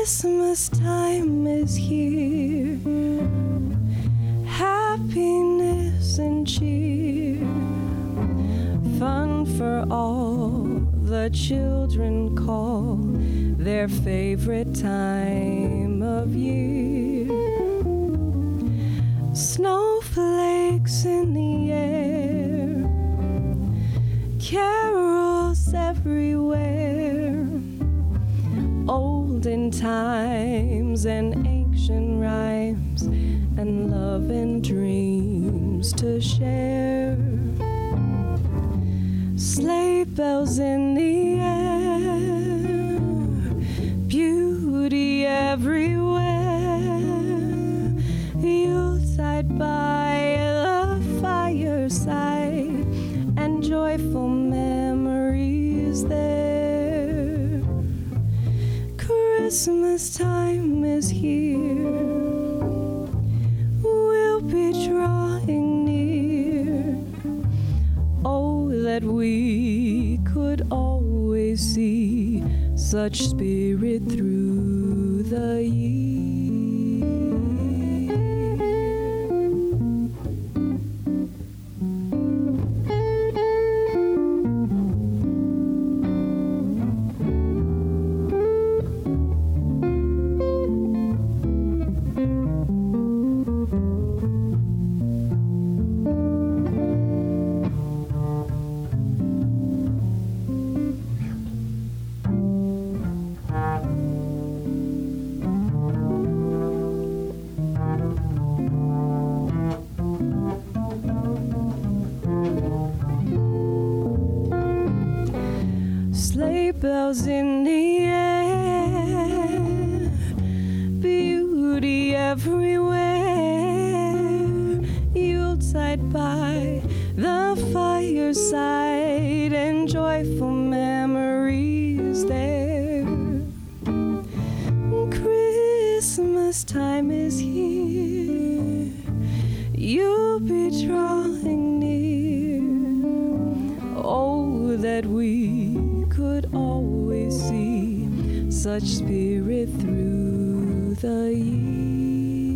Christmas time is here, happiness and cheer, fun for all the children call their favorite time of year. Snowflakes in the air, carols everywhere, olden times and ancient rhymes, and love and dreams to share. Sleigh bells in the air, beauty everywhere, Yuletide by the fireside, and joyful memories there. Christmas time is here, we'll be drawing near. Oh, that we could always see such spirit through the year. Sleigh bells in the air, beauty everywhere, Yuletide by the fireside, and joyful memories there. Christmas time is here, you'll be drawing near. Oh, that we could always see such spirit through the year.